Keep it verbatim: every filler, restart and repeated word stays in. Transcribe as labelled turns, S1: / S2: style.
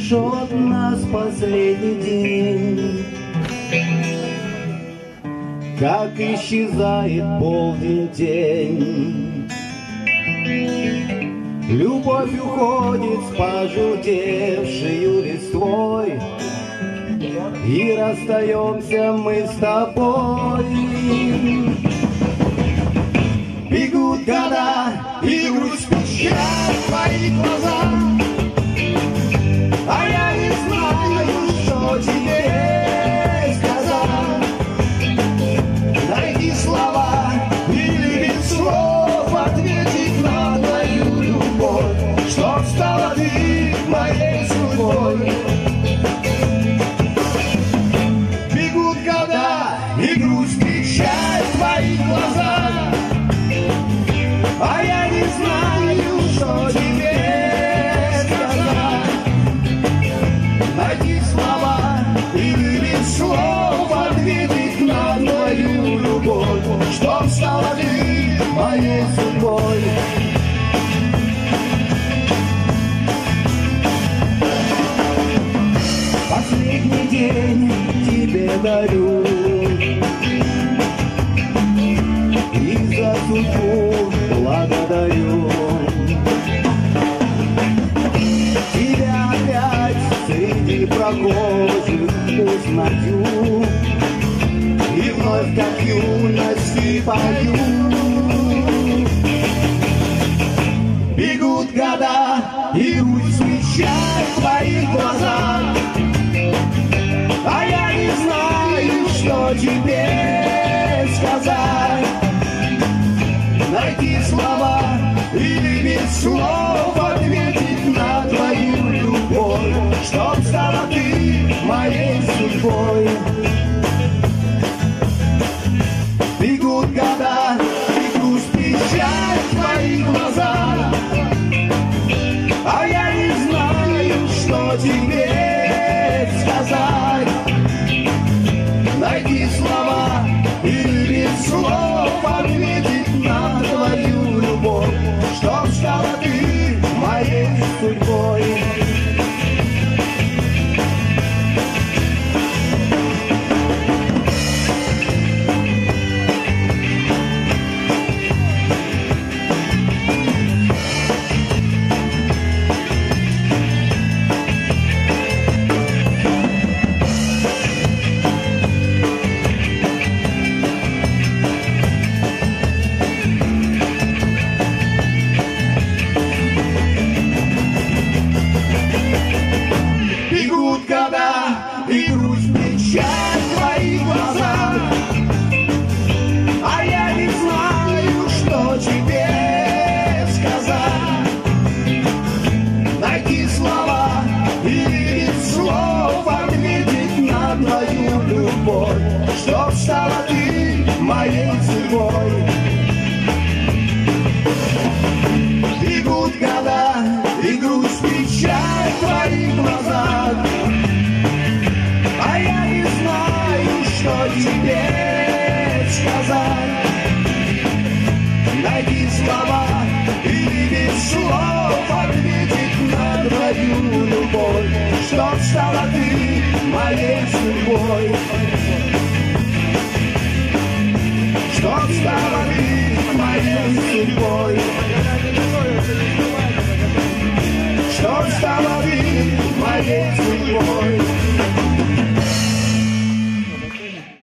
S1: жжет нас последний день. Как исчезает полдень тень. Любовь уходит с пожелтевшей листвой, и расстаемся мы с тобой. Бегут года, и грусть печаль в твоих глазах, а я не знаю, что тебе сказать. Найди слова или без слов ответить на твою любовь, чтоб стала ты моей судьбой. Бегут года, и грусть печаль в твоих глазах, а я не знаю, что тебе сказать. Найти слова или без слов ответить на твою любовь, чтоб стала ты моей судьбой. Последний день тебе дарю, и за судьбу благодарю. Тебя опять среди прохожих узнаю, и вновь как юности пою. Бегут года, и грусть печаль в твоих глазах, а я не знаю, что тебе сказать. Найти слова или без слов ответить на твою любовь, чтоб стала ты моей судьбой. Бегут года, и грусть печаль в твоих глазах, а я не знаю, что тебе сказать. Найди слова или без слов ответить на твою любовь, чтоб стала ты моей судьбой. И грусть печаль в твоих глазах, а я не знаю, что тебе сказать. Найти слова или без слов ответить на твою любовь, чтоб стала ты моей судьбой. Бегут года, и грусть печаль в твоих глазах, а я не знаю, что тебе сказать. Найди слова или без слов ответить на твою любовь, чтоб стала ты моей судьбой. Чтоб стала ты моей судьбой. Чтоб стала ты моей судьбой.